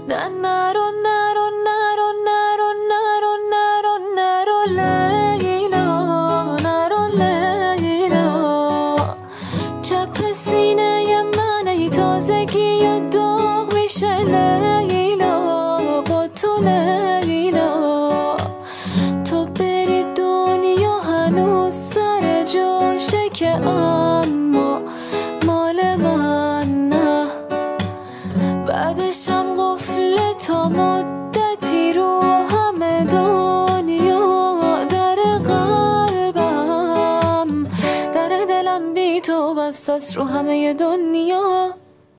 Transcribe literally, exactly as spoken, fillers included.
نه نرو نرو نرو نرو نرو نرو نرو لیلا، نرو لیلا. چپ سینه من ای تازگی و داغ میشه لیلا، با تو لیلا. تو بری دنیا هنوز سر جاشه که اما مال من نه. بعدشم قفله تا مدتی رو همه دنیا. در قلبم در دلم بی تو بست است رو همه دنیا.